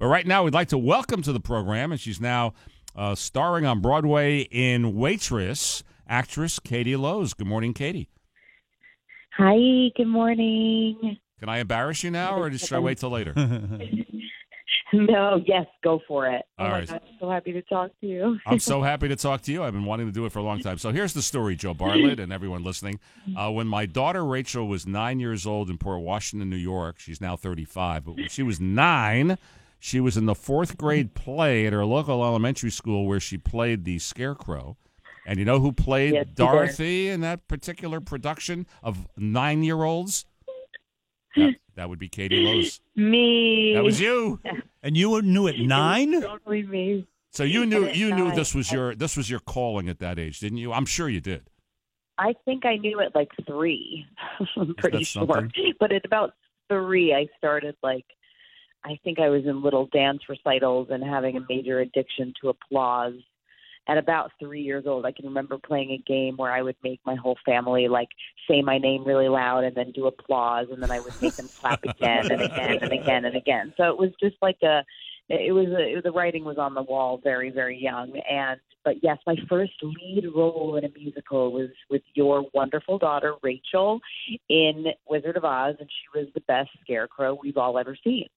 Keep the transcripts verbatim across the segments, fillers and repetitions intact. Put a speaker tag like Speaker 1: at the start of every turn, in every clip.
Speaker 1: But right now, we'd like to welcome to the program, and she's now uh, starring on Broadway in Waitress, actress Katie Lowes. Good morning, Katie.
Speaker 2: Hi, good morning.
Speaker 1: Can I embarrass you now, or should I wait till later?
Speaker 2: No, yes, go for it.
Speaker 1: All
Speaker 2: oh
Speaker 1: right.
Speaker 2: my God, I'm so happy to talk to you.
Speaker 1: I'm so happy to talk to you. I've been wanting to do it for a long time. So here's the story, Joe Bartlett and everyone listening. Uh, when my daughter Rachel was nine years old in Port Washington, New York, she's now thirty-five, but when she was nine, she was in the fourth grade play at her local elementary school where she played the Scarecrow. And you know who played
Speaker 2: Yes,
Speaker 1: Dorothy in that particular production of nine-year-olds? That, that would be Katie Lowes.
Speaker 2: Me.
Speaker 1: That was you.
Speaker 3: And you knew at nine?
Speaker 2: Totally me.
Speaker 1: So you knew you knew
Speaker 2: nine.
Speaker 1: this was your this was your calling at that age, didn't you? I'm sure you did.
Speaker 2: I think I knew at like three. I'm pretty
Speaker 1: that
Speaker 2: sure.
Speaker 1: something?
Speaker 2: But at about three, I started like, I think I was in little dance recitals and having a major addiction to applause. At about three years old, I can remember playing a game where I would make my whole family like say my name really loud and then do applause, and then I would make them clap again and again and again and again. So it was just like a, it was a, the writing was on the wall very, very young. And but yes, my first lead role in a musical was with your wonderful daughter Rachel in Wizard of Oz, and she was the best Scarecrow we've all ever seen.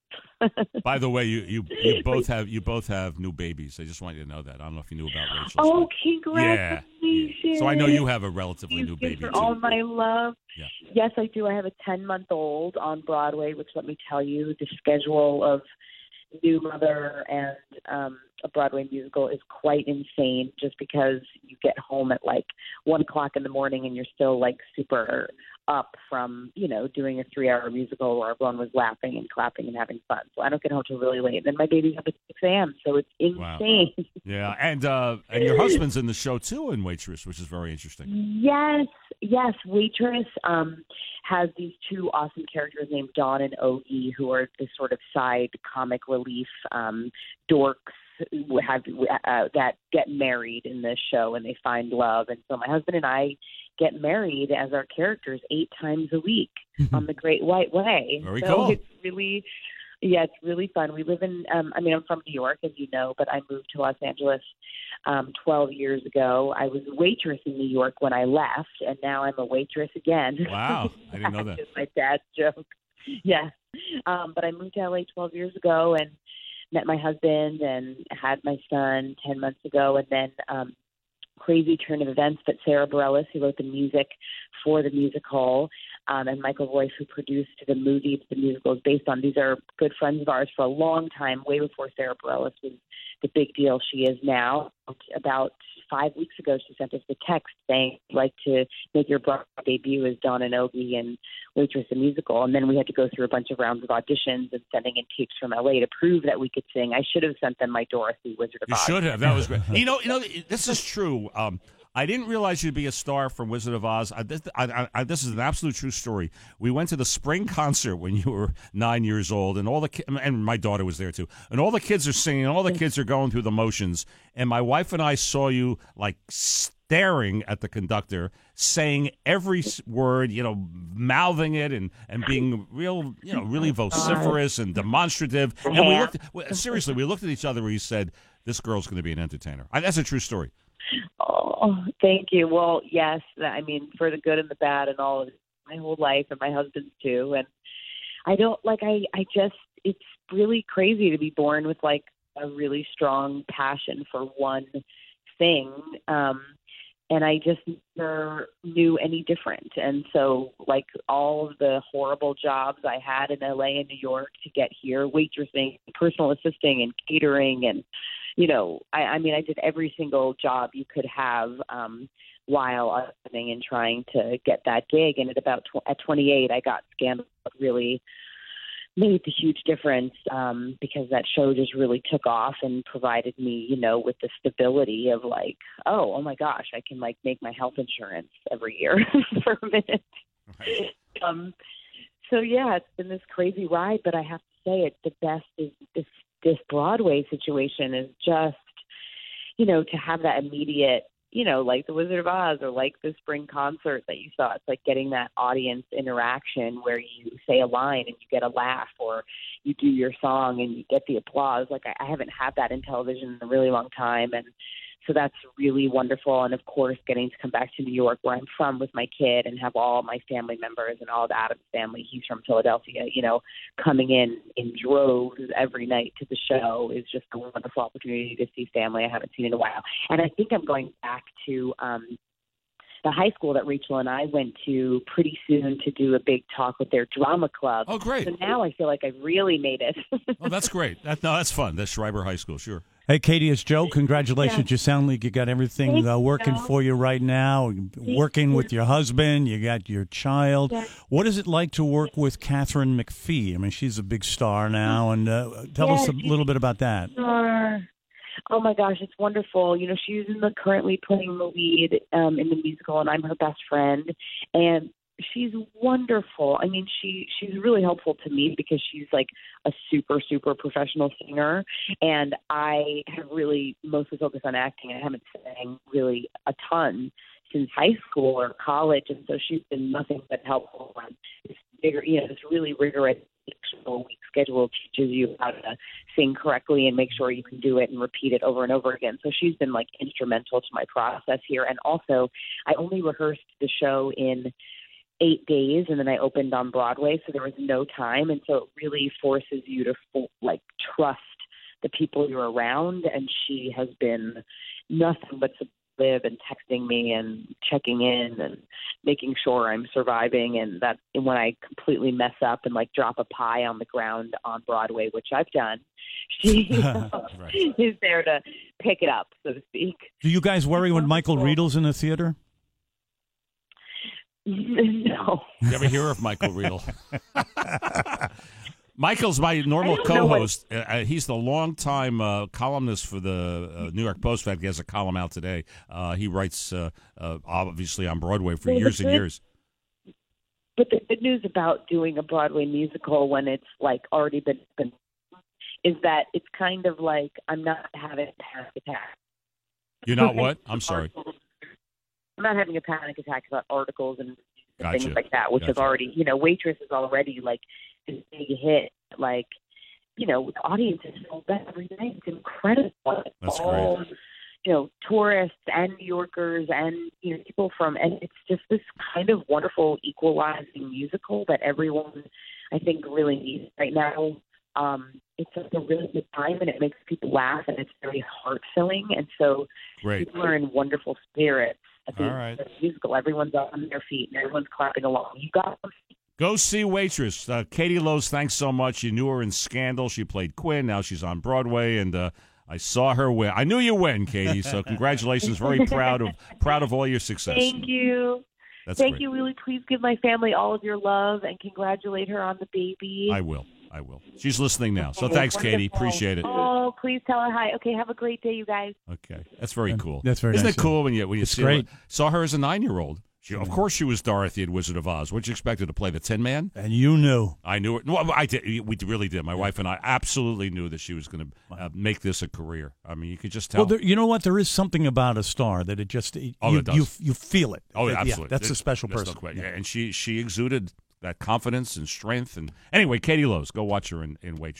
Speaker 1: By the way, you, you you both have you both have new babies. I just want you to know that. I don't know if you knew about Rachel.
Speaker 2: Oh,
Speaker 1: so.
Speaker 2: congratulations!
Speaker 1: Yeah, yeah. So I know you have a relatively
Speaker 2: You
Speaker 1: new
Speaker 2: give
Speaker 1: baby
Speaker 2: her
Speaker 1: too.
Speaker 2: all my love.
Speaker 1: Yeah.
Speaker 2: Yes, I do. I have a ten-month-old on Broadway, which, let me tell you, the schedule of new mother and um, a Broadway musical is quite insane, just because you get home at like one o'clock in the morning and you're still like super up from, you know, doing a three-hour musical where everyone was laughing and clapping and having fun. So I don't get home till really late. And then my baby's up at six a.m., so it's insane.
Speaker 1: Wow. Yeah, and uh, and your husband's in the show too in Waitress, which is very interesting.
Speaker 2: Yes, yes. Waitress um, has these two awesome characters named Dawn and Ogie, who are this sort of side comic relief um, dorks who have uh, that get married in this show, and they find love. And so my husband and I get married as our characters eight times a week on the Great White Way.
Speaker 1: Very
Speaker 2: so
Speaker 1: cool.
Speaker 2: It's really, yeah, it's really fun. We live in, um, I mean, I'm from New York, as you know, but I moved to Los Angeles um, twelve years ago. I was a waitress in New York when I left, and now I'm a waitress again.
Speaker 1: Wow, I didn't know that.
Speaker 2: That's just my dad's joke. Yes. Um, but I moved to L A twelve years ago and met my husband and had my son ten months ago, and then um, crazy turn of events, but Sarah Bareilles, who wrote the music for the musical, um, and Michael Royce, who produced the movie the musical is based on. These are good friends of ours for a long time, way before Sarah Bareilles was the big deal she is now. About five weeks ago, she sent us the text saying, "I'd like to make your Broadway debut as Dawn and Ogie and Waitress the musical." And then we had to go through a bunch of rounds of auditions and sending in tapes from L A to prove that we could sing. I should have sent them my Dorothy Wizard of
Speaker 1: You
Speaker 2: Oz.
Speaker 1: should have. That was great. you know, you know, this is true. Um, I didn't realize you'd be a star from Wizard of Oz. I, this, I, I, this is an absolute true story. We went to the spring concert when you were nine years old, and all the ki- and my daughter was there too. And all the kids are singing, and all the kids are going through the motions. And my wife and I saw you like staring at the conductor, saying every s- word, you know, mouthing it, and, and being real, you know, really vociferous and demonstrative. And we looked well, seriously, we looked at each other. We said, "This girl's going to be an entertainer." I, that's a true story.
Speaker 2: Oh, thank you. Well, yes, I mean, for the good and the bad and all of it, my whole life, and my husband's too. And I don't like, I, I just, it's really crazy to be born with like a really strong passion for one thing. Um, and I just never knew any different. And so like all of the horrible jobs I had in L A and New York to get here, waitressing, personal assisting and catering, and you know, I, I mean, I did every single job you could have um, while auditioning and trying to get that gig. And at about tw- at twenty-eight, I got Scandal. Really made the huge difference um, because that show just really took off and provided me, you know, with the stability of like, oh, oh my gosh, I can like make my health insurance every year for a minute.
Speaker 1: Right.
Speaker 2: Um, so yeah, it's been this crazy ride, but I have to say it. The best is this. This Broadway situation is just, you know, to have that immediate you know, like the Wizard of Oz or like the spring concert that you saw. It's like getting that audience interaction where you say a line and you get a laugh, or you do your song and you get the applause. Like I, I haven't had that in television in a really long time. And so that's really wonderful. And of course, getting to come back to New York, where I'm from, with my kid and have all my family members and all of Adam's family. He's from Philadelphia, you know, coming in in droves every night to the show is just a wonderful opportunity to see family I haven't seen in a while. And I think I'm going back to um, the high school that Rachel and I went to pretty soon to do a big talk with their drama club.
Speaker 1: Oh, great.
Speaker 2: So now I feel like I've really made it.
Speaker 1: Oh, that's great. That, no, that's fun. That's Schreiber High School, sure.
Speaker 3: Hey, Katie, it's Joe. Congratulations.
Speaker 2: Yeah.
Speaker 3: You sound like you got everything uh, working
Speaker 2: Joe.
Speaker 3: for you right now, working with your husband. You got your child.
Speaker 2: Yeah.
Speaker 3: What is it like to work with Katharine McPhee? I mean, she's a big star now. And uh, tell
Speaker 2: Yeah,
Speaker 3: us a little bit about that.
Speaker 2: Sure. Oh, my gosh, it's wonderful. You know, she's in the currently playing the lead um, in the musical, and I'm her best friend. And she's wonderful. I mean, she she's really helpful to me because she's like a super, super professional singer. And I have really mostly focused on acting. I haven't sang really a ton since high school or college. And so she's been nothing but helpful. And this bigger, you know, this really rigorous week schedule teaches you how to sing correctly and make sure you can do it and repeat it over and over again. So she's been like instrumental to my process here. And also, I only rehearsed the show in eight days and then I opened on Broadway, so there was no time. And so it really forces you to like trust the people you're around. And she has been nothing but supportive and texting me and checking in and making sure I'm surviving. And that and when I completely mess up and like drop a pie on the ground on Broadway, which I've done, she
Speaker 1: Right.
Speaker 2: is there to pick it up, so to speak.
Speaker 3: Do you guys worry when Michael Riedel's in the theater?
Speaker 2: No.
Speaker 1: You ever hear of Michael Riedel? Michael's my normal co-host. Uh, he's the longtime uh, columnist for the uh, New York Post. In fact, he has a column out today. Uh, he writes, uh, uh, obviously, on Broadway for
Speaker 2: Well,
Speaker 1: years and
Speaker 2: good,
Speaker 1: years.
Speaker 2: But the good news about doing a Broadway musical when it's like already been, been is that it's kind of like I'm not having a panic attack.
Speaker 1: You're not what? I'm sorry.
Speaker 2: I'm not having a panic attack about articles and
Speaker 1: Gotcha.
Speaker 2: things like that, which
Speaker 1: Gotcha.
Speaker 2: is already, you know, Waitress is already like a big hit. Like, you know, the audience is so bad every night. It's incredible.
Speaker 1: That's
Speaker 2: All,
Speaker 1: great.
Speaker 2: You know, tourists and New Yorkers and, you know, people from, and it's just this kind of wonderful equalizing musical that everyone, I think, really needs right now. Um, it's just a really good time, and it makes people laugh, and it's very heart-filling. And so
Speaker 1: Great.
Speaker 2: people are in wonderful spirits at the
Speaker 1: All right.
Speaker 2: the musical. Everyone's on their feet, and everyone's clapping along. You got them.
Speaker 1: Go see Waitress. Uh, Katie Lowes, thanks so much. You knew her in Scandal. She played Quinn. Now she's on Broadway, and uh, I saw her win. I knew you win, Katie. So congratulations. Very proud of proud of all your success.
Speaker 2: Thank you.
Speaker 1: That's
Speaker 2: Thank
Speaker 1: great.
Speaker 2: you, Willie. Please give my family all of your love and congratulate her on the baby.
Speaker 1: I will. I will. She's listening now. So thanks, Katie.
Speaker 2: Wonderful.
Speaker 1: Appreciate it.
Speaker 2: Oh, please tell her hi. Okay, have a great day, you guys.
Speaker 1: Okay, that's very cool.
Speaker 3: That's very
Speaker 1: Isn't
Speaker 3: nice
Speaker 1: it cool when you when you
Speaker 3: It's
Speaker 1: see
Speaker 3: great.
Speaker 1: Her, saw her as a nine year old? She, of course, she was Dorothy in Wizard of Oz. What did you expect her to play, the Tin Man?
Speaker 3: And you knew.
Speaker 1: I knew it. Well, I did. We really did. My wife and I absolutely knew that she was going to uh, make this a career. I mean, you could just tell.
Speaker 3: Well, there, you know what? There is something about a star that it just it,
Speaker 1: Oh,
Speaker 3: you,
Speaker 1: it does.
Speaker 3: you you feel it.
Speaker 1: oh,
Speaker 3: Yeah,
Speaker 1: absolutely.
Speaker 3: that's
Speaker 1: It-
Speaker 3: a special
Speaker 1: there's no
Speaker 3: person.
Speaker 1: question.
Speaker 3: Yeah.
Speaker 1: And she she exuded that confidence and strength. And anyway, Katie Lowes, go watch her in, in Waitress.